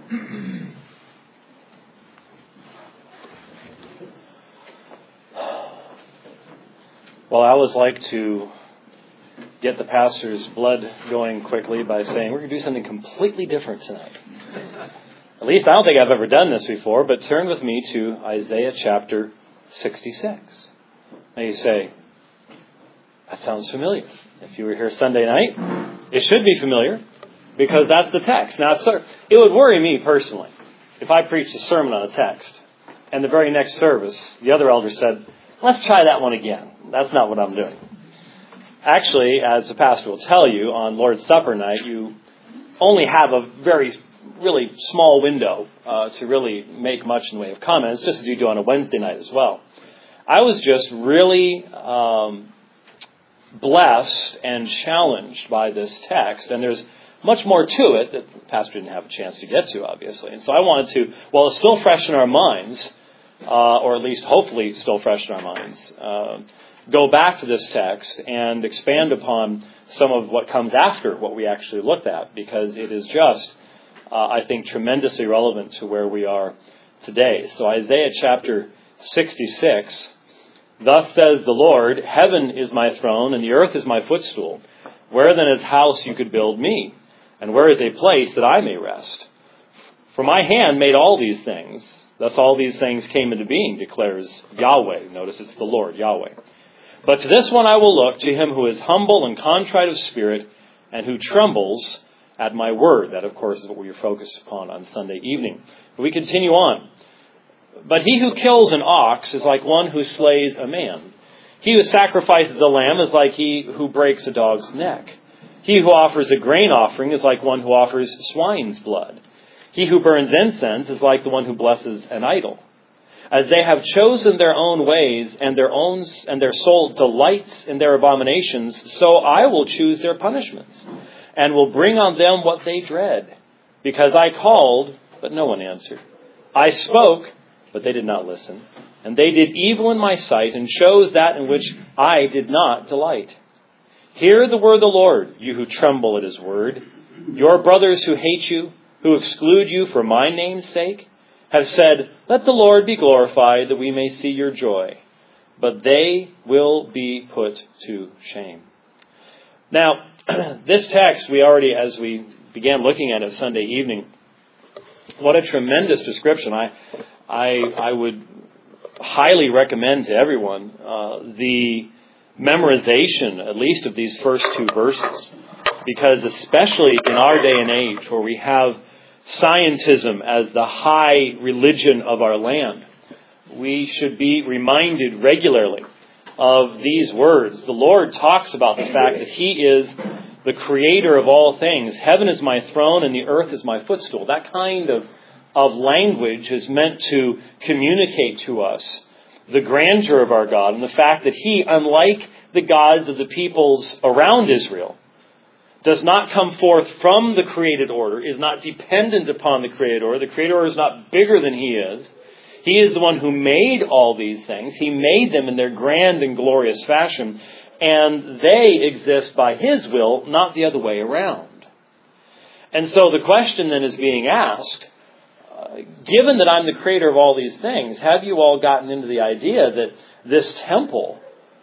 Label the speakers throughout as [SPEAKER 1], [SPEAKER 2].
[SPEAKER 1] Well, I always like to get the pastor's blood going quickly by saying, we're going to do something completely different tonight. At least I don't think I've ever done this before, but turn with me to Isaiah chapter 66. Now you say, that sounds familiar. If you were here Sunday night, it should be familiar because that's the text. Now, sir, it would worry me personally if I preached a sermon on a text and the very next service, the other elder said, let's try that one again. That's not what I'm doing. Actually, as the pastor will tell you, on Lord's Supper night, you only have a really small window to really make much in the way of comments, just as you do on a Wednesday night as well. I was just really blessed and challenged by this text, and there's much more to it that the pastor didn't have a chance to get to, obviously. And so I wanted to, while it's still fresh in our minds, or at least hopefully still fresh in our minds, go back to this text and expand upon some of what comes after what we actually looked at, because it is just, I think, tremendously relevant to where we are today. So Isaiah chapter 66, thus says the Lord, heaven is my throne and the earth is my footstool. Where then is house you could build me? And where is a place that I may rest? For my hand made all these things. Thus all these things came into being, declares Yahweh. Notice it's the Lord, Yahweh. But to this one I will look, to him who is humble and contrite of spirit, and who trembles at my word. That, of course, is what we are focused upon on Sunday evening. But we continue on. But he who kills an ox is like one who slays a man. He who sacrifices a lamb is like he who breaks a dog's neck. He who offers a grain offering is like one who offers swine's blood. He who burns incense is like the one who blesses an idol. As they have chosen their own ways, and their soul delights in their abominations, so I will choose their punishments, and will bring on them what they dread. Because I called, but no one answered. I spoke, but they did not listen. And they did evil in my sight, and chose that in which I did not delight. Hear the word of the Lord, you who tremble at his word. Your brothers who hate you, who exclude you for my name's sake, have said, let the Lord be glorified, that we may see your joy. But they will be put to shame. Now, this text, we already, as we began looking at it Sunday evening, what a tremendous description. I would highly recommend to everyone the memorization, at least of these first two verses. Because especially in our day and age, where we have scientism as the high religion of our land, we should be reminded regularly of these words. The Lord talks about the fact that he is the creator of all things. Heaven is my throne and the earth is my footstool. That kind of language is meant to communicate to us the grandeur of our God and the fact that he, unlike the gods of the peoples around Israel, does not come forth from the created order, is not dependent upon the created order. The created order is not bigger than he is. He is the one who made all these things. He made them in their grand and glorious fashion, and they exist by his will, not the other way around. And so the question then is being asked, given that I'm the creator of all these things, have you all gotten into the idea that this temple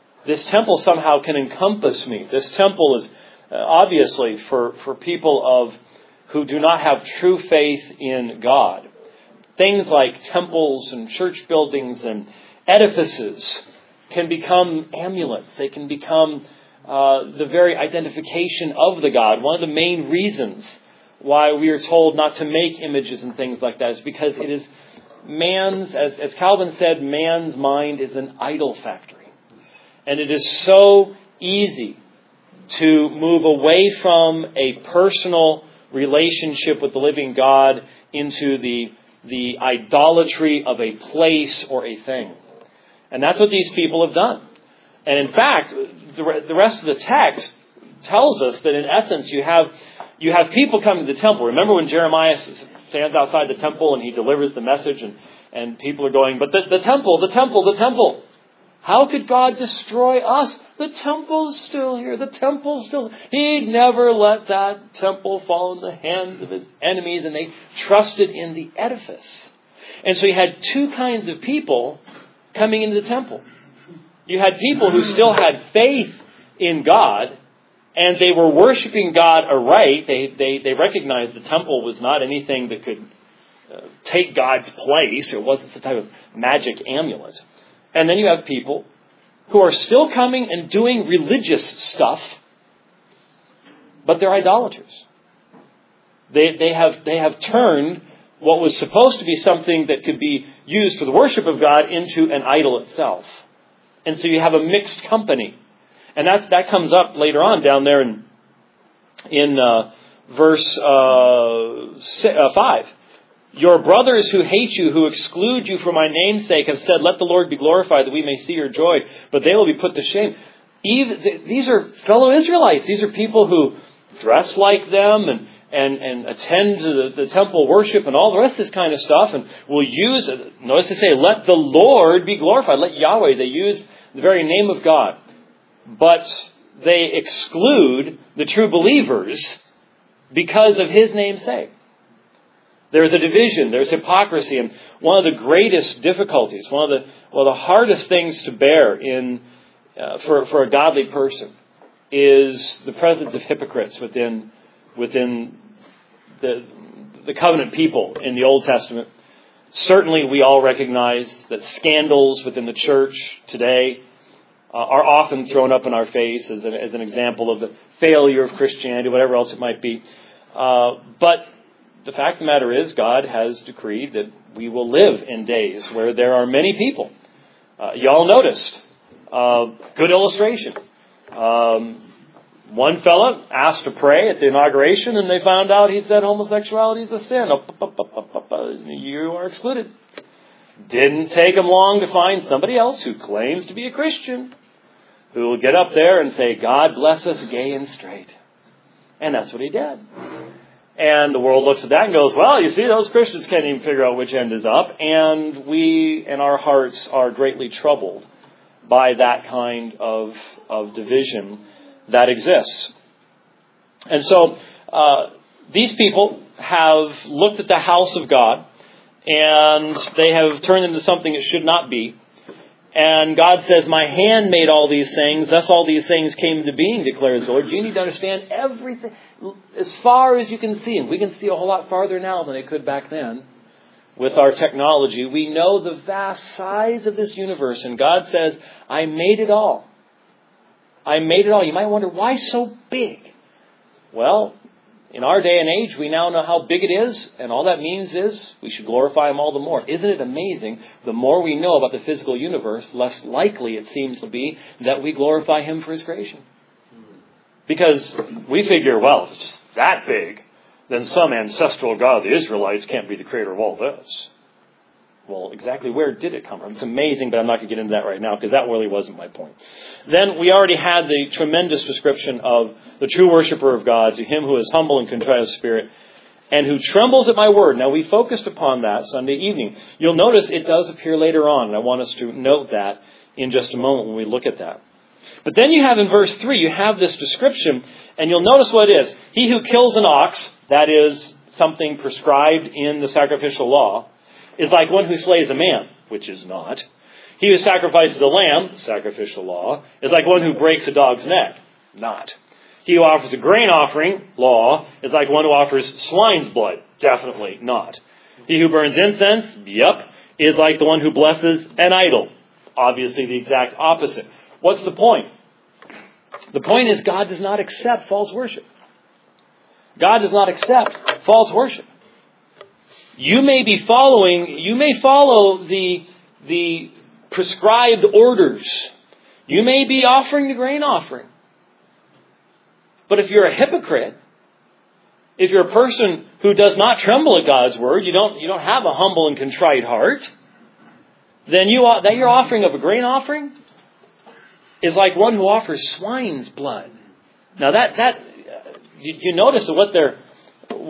[SPEAKER 1] somehow can encompass me? This temple is obviously for people who do not have true faith in God. Things like temples and church buildings and edifices can become amulets. They can become the very identification of the God. One of the main reasons why we are told not to make images and things like that is because it is man's, as Calvin said, man's mind is an idol factory. And it is so easy to move away from a personal relationship with the living God into the idolatry of a place or a thing. And that's what these people have done. And in fact, the rest of the text tells us that in essence you have people coming to the temple. Remember when Jeremiah stands outside the temple and he delivers the message and people are going, but the temple. How could God destroy us? The temple's still here. The temple's still... He'd never let that temple fall in the hands of his enemies, and they trusted in the edifice. And so you had two kinds of people coming into the temple. You had people who still had faith in God, and they were worshiping God aright. They recognized the temple was not anything that could take God's place. It wasn't some type of magic amulet. And then you have people who are still coming and doing religious stuff, but they're idolaters. They have turned what was supposed to be something that could be used for the worship of God into an idol itself. And so you have a mixed company. And that comes up later on down there in verse 5. Your brothers who hate you, who exclude you for my name's sake, have said, let the Lord be glorified that we may see your joy, but they will be put to shame. These are fellow Israelites. These are people who dress like them and attend to the temple worship and all the rest of this kind of stuff, and will use, notice they say, let the Lord be glorified. Let Yahweh, they use the very name of God. But they exclude the true believers because of his name's sake. There's a division, there's hypocrisy, and one of the greatest difficulties, one of the hardest things to bear for a godly person is the presence of hypocrites within the covenant people in the Old Testament. Certainly we all recognize that scandals within the church today are often thrown up in our face as an example of the failure of Christianity, whatever else it might be. But the fact of the matter is, God has decreed that we will live in days where there are many people. You all noticed. Good illustration. One fella asked to pray at the inauguration, and they found out he said homosexuality is a sin. You are excluded. Didn't take him long to find somebody else who claims to be a Christian who will get up there and say, God bless us gay and straight. And that's what he did. And the world looks at that and goes, well, you see, those Christians can't even figure out which end is up. And we, in our hearts, are greatly troubled by that kind of division that exists. And so these people have looked at the house of God, and they have turned into something it should not be. And God says, my hand made all these things, thus all these things came into being, declares the Lord. You need to understand everything as far as you can see. And we can see a whole lot farther now than they could back then with our technology. We know the vast size of this universe. And God says, I made it all. I made it all. You might wonder, why so big? Well, in our day and age, we now know how big it is, and all that means is we should glorify Him all the more. Isn't it amazing? The more we know about the physical universe, less likely it seems to be that we glorify Him for His creation. Because we figure, well, if it's just that big, then some ancestral God of the Israelites can't be the creator of all this. Well, exactly where did it come from? It's amazing, but I'm not going to get into that right now because that really wasn't my point. Then we already had the tremendous description of the true worshiper of God, to him who is humble and contrite of spirit, and who trembles at my word. Now, we focused upon that Sunday evening. You'll notice it does appear later on, and I want us to note that in just a moment when we look at that. But then you have in verse 3, you have this description, and you'll notice what it is. He who kills an ox, that is something prescribed in the sacrificial law, is like one who slays a man, which is not. He who sacrifices a lamb, sacrificial law, is like one who breaks a dog's neck, not. He who offers a grain offering, law, is like one who offers swine's blood, definitely not. He who burns incense, is like the one who blesses an idol, obviously the exact opposite. What's the point? The point is God does not accept false worship. God does not accept false worship. You may follow the prescribed orders. You may be offering the grain offering. But if you're a hypocrite, if you're a person who does not tremble at God's word, you don't have a humble and contrite heart, then your offering of a grain offering is like one who offers swine's blood. Now that you notice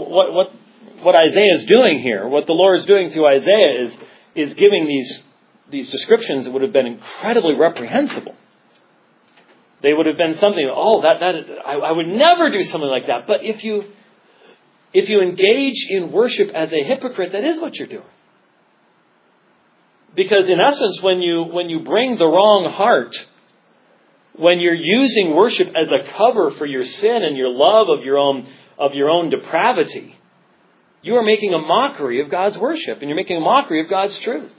[SPEAKER 1] what Isaiah is doing here, what the Lord is doing through Isaiah is giving these descriptions would have been incredibly reprehensible. They would have been something, I would never do something like that. But if you engage in worship as a hypocrite, that is what you're doing. Because in essence, when you bring the wrong heart, when you're using worship as a cover for your sin and your love of your own depravity, you are making a mockery of God's worship, and you're making a mockery of God's truth.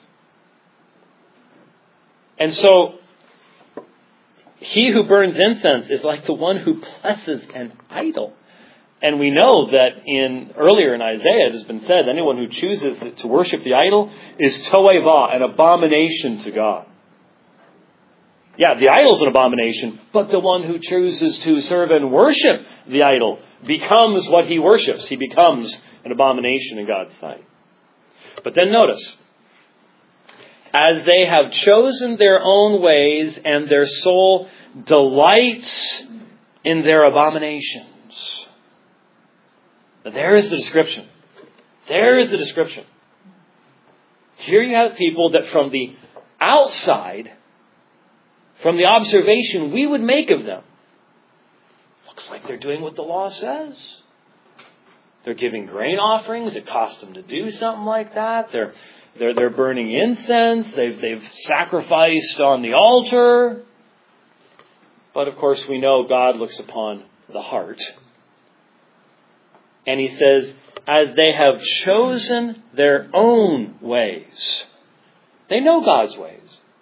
[SPEAKER 1] And so, he who burns incense is like the one who blesses an idol. And we know that earlier in Isaiah it has been said, anyone who chooses to worship the idol is toeva, an abomination to God. Yeah, the idol's an abomination, but the one who chooses to serve and worship the idol becomes what he worships. He becomes an abomination in God's sight. But then notice, as they have chosen their own ways and their soul delights in their abominations. Now, there is the description. There is the description. Here you have people that from the outside, from the observation we would make of them, looks like they're doing what the law says. They're giving grain offerings. It costs them to do something like that. They're burning incense. They've sacrificed on the altar. But of course we know God looks upon the heart. And he says, as they have chosen their own ways. They know God's ways.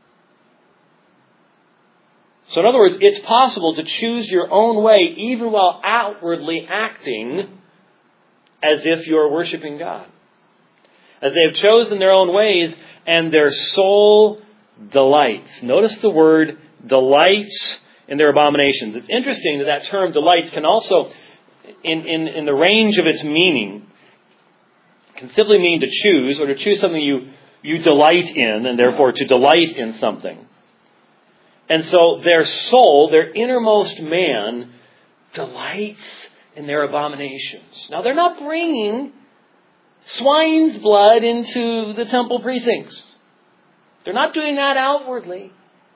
[SPEAKER 1] So in other words, it's possible to choose your own way even while outwardly acting as if you're worshiping God. As they have chosen their own ways and their soul delights. Notice the word delights in their abominations. It's interesting that term delights can also, in the range of its meaning, can simply mean to choose or to choose something you delight in and therefore to delight in something. And so their soul, their innermost man, delights in their abominations. Now they're not bringing swine's blood into the temple precincts. They're not doing that outwardly.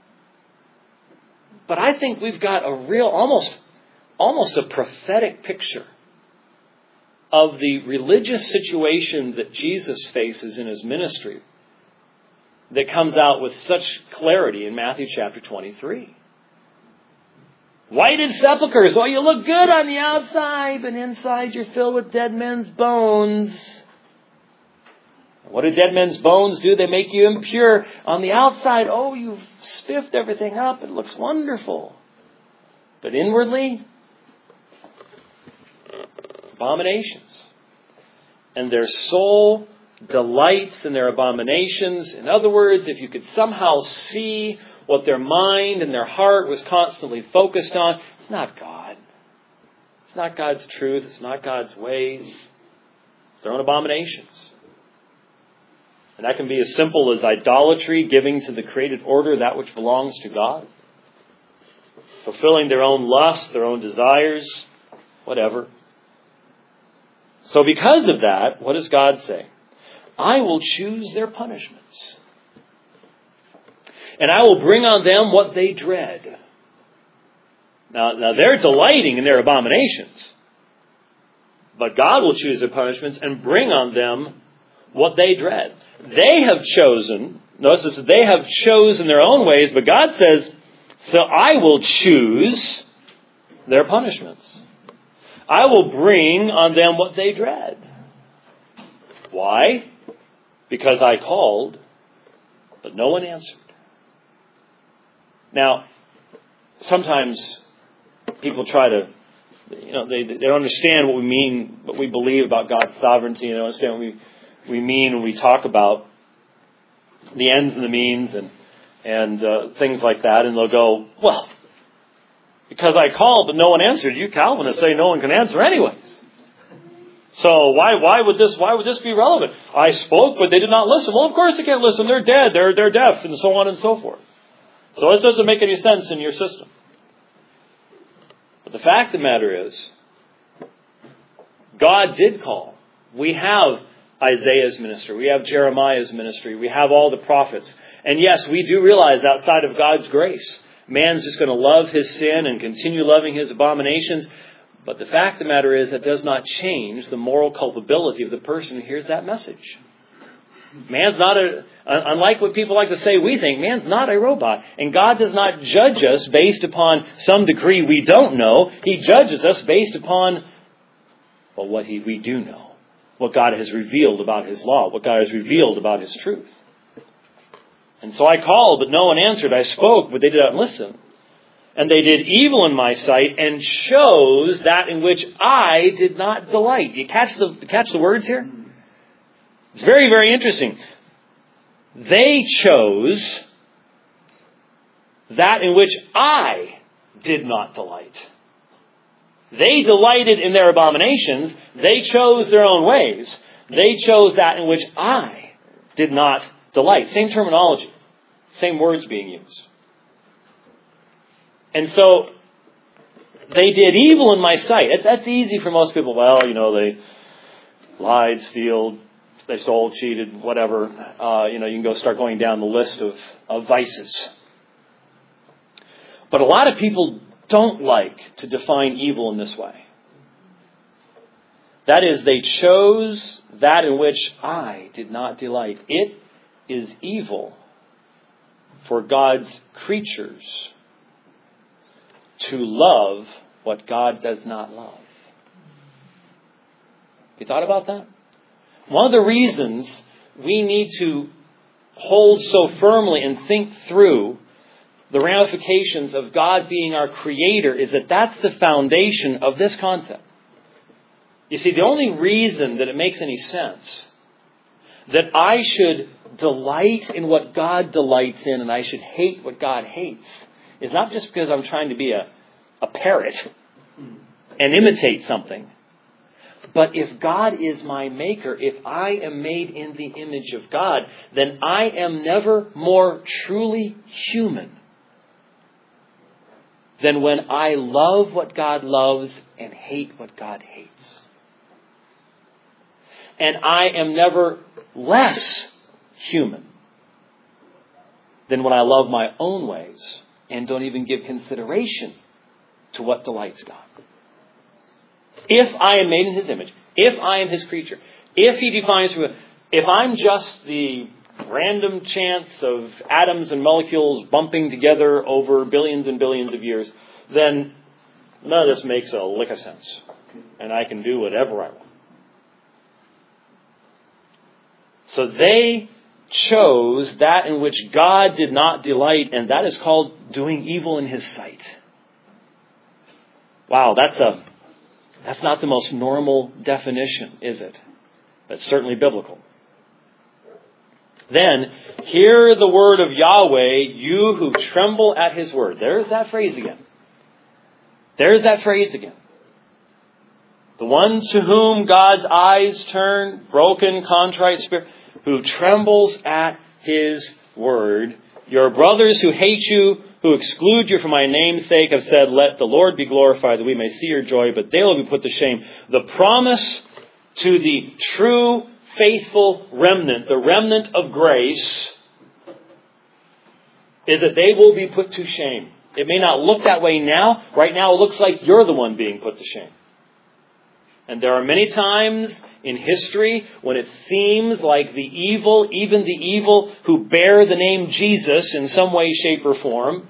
[SPEAKER 1] But I think we've got a real, almost a prophetic picture of the religious situation that Jesus faces in his ministry that comes out with such clarity in Matthew chapter 23. Whited sepulchres. Oh, you look good on the outside, but inside you're filled with dead men's bones. What do dead men's bones do? They make you impure. On the outside, oh, you've spiffed everything up. It looks wonderful. But inwardly, abominations. And their soul delights in their abominations. In other words, if you could somehow see what their mind and their heart was constantly focused on, it's not God. It's not God's truth. It's not God's ways. It's their own abominations. And that can be as simple as idolatry, giving to the created order that which belongs to God. Fulfilling their own lusts, their own desires, whatever. So because of that, what does God say? I will choose their punishments. And I will bring on them what they dread. Now they're delighting in their abominations. But God will choose their punishments and bring on them what they dread. They have chosen, notice this, they have chosen their own ways, but God says, so I will choose their punishments. I will bring on them what they dread. Why? Because I called, but no one answered. Now, sometimes people try to, they don't understand what we mean, what we believe about God's sovereignty. They don't understand what we mean when we talk about the ends and the means and things like that. And they'll go, well, because I called but no one answered, you Calvinists say no one can answer anyways. So why would this be relevant? I spoke, but they did not listen. Well, of course they can't listen. They're dead. They're deaf, and so on and so forth. So this doesn't make any sense in your system. But the fact of the matter is, God did call. We have Isaiah's ministry. We have Jeremiah's ministry. We have all the prophets. And yes, we do realize outside of God's grace, man's just going to love his sin and continue loving his abominations. But the fact of the matter is, that does not change the moral culpability of the person who hears that message. Man's not unlike what people like to say, we think, man's not a robot. And God does not judge us based upon some decree we don't know. He judges us based upon, well, what we do know. What God has revealed about His law. What God has revealed about His truth. And so I called, but no one answered. I spoke, but they did not listen. And they did evil in my sight, and chose that in which I did not delight. You catch the words here? It's very, very interesting. They chose that in which I did not delight. They delighted in their abominations. They chose their own ways. They chose that in which I did not delight. Same terminology. Same words being used. And so, they did evil in my sight. That's easy for most people. Well, they lied, they stole, cheated, whatever. You can go start going down the list of vices. But a lot of people don't like to define evil in this way. That is, they chose that in which I did not delight. It is evil for God's creatures to love what God does not love. You thought about that? One of the reasons we need to hold so firmly and think through the ramifications of God being our creator is that that's the foundation of this concept. You see, the only reason that it makes any sense that I should delight in what God delights in and I should hate what God hates is not just because I'm trying to be a parrot and imitate something. But if God is my maker, if I am made in the image of God, then I am never more truly human than when I love what God loves and hate what God hates. And I am never less human than when I love my own ways and don't even give consideration to what delights God. If I am made in His image, if I am His creature, if He defines me, if I'm just the random chance of atoms and molecules bumping together over billions and billions of years, then none of this makes a lick of sense. And I can do whatever I want. So they chose that in which God did not delight, and that is called doing evil in His sight. Wow, that's not the most normal definition, is it? That's certainly biblical. Then, hear the word of Yahweh, you who tremble at His word. There's that phrase again. There's that phrase again. The ones to whom God's eyes turn, broken, contrite spirit, who trembles at His word. Your brothers who hate you, who exclude you for my name's sake, have said, let the Lord be glorified, that we may see your joy, but they will be put to shame. The promise to the true, faithful remnant, the remnant of grace, is that they will be put to shame. It may not look that way now. Right now it looks like you're the one being put to shame. And there are many times in history when it seems like the evil, even the evil who bear the name Jesus in some way, shape, or form,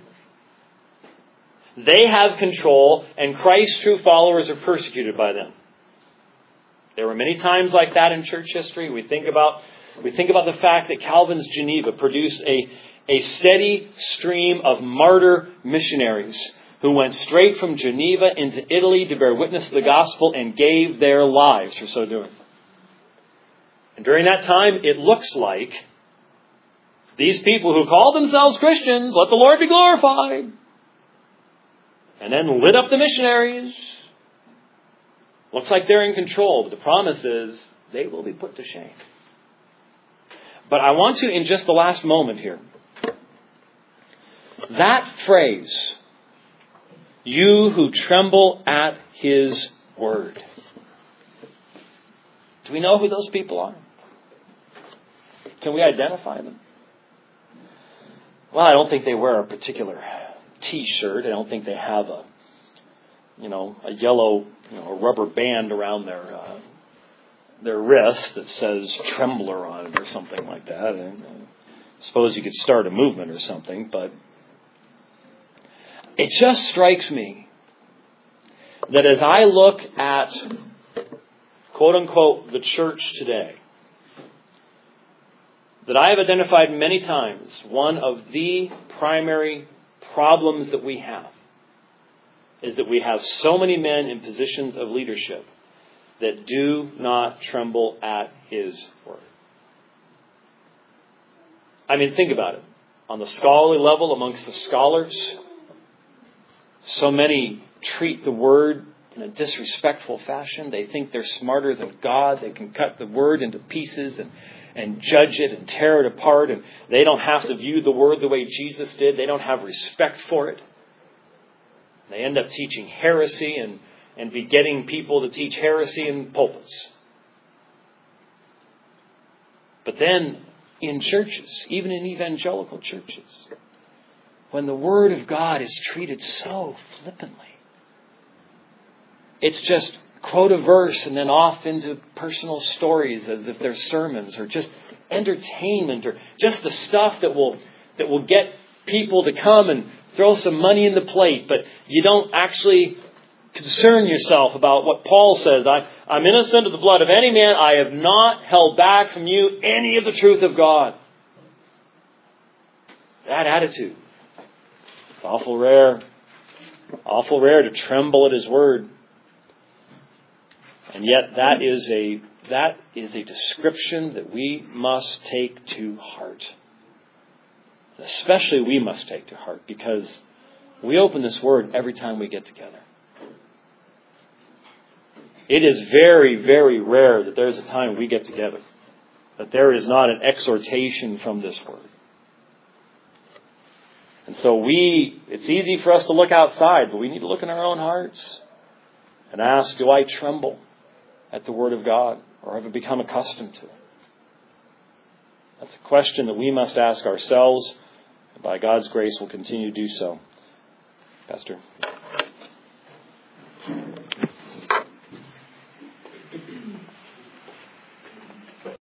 [SPEAKER 1] they have control and Christ's true followers are persecuted by them. There were many times like that in church history. We think about the fact that Calvin's Geneva produced a steady stream of martyr missionaries who went straight from Geneva into Italy to bear witness to the gospel and gave their lives for so doing. And during that time, it looks like these people who called themselves Christians, let the Lord be glorified, and then lit up the missionaries. Looks like they're in control, but the promise is they will be put to shame. But I want to, in just the last moment here, that phrase, you who tremble at His word. Do we know who those people are? Can we identify them? Well, I don't think they wear a particular T-shirt. I don't think they have a yellow, rubber band around their wrist that says Trembler on it or something like that. I suppose you could start a movement or something, but it just strikes me that as I look at, quote unquote, the church today, that I have identified many times one of the primary problems that we have is that we have so many men in positions of leadership that do not tremble at His word. I mean, think about it. On the scholarly level, amongst the scholars, so many treat the word in a disrespectful fashion. They think they're smarter than God. They can cut the word into pieces and judge it and tear it apart. And they don't have to view the word the way Jesus did. They don't have respect for it. They end up teaching heresy and begetting people to teach heresy in pulpits. But then in churches, even in evangelical churches, when the Word of God is treated so flippantly, it's just quote a verse and then off into personal stories as if they're sermons, or just entertainment, or just the stuff that will get people to come and throw some money in the plate, but you don't actually concern yourself about what Paul says. I'm innocent of the blood of any man. I have not held back from you any of the truth of God. That attitude. It's awful rare. Awful rare to tremble at His word. And yet that is a description that we must take to heart. Especially we must take to heart, because we open this word every time we get together. It is very, very rare that there's a time we get together that there is not an exhortation from this word. And so it's easy for us to look outside, but we need to look in our own hearts and ask, do I tremble at the word of God, or have I become accustomed to it? That's a question that we must ask ourselves, and by God's grace we'll continue to do so. Pastor.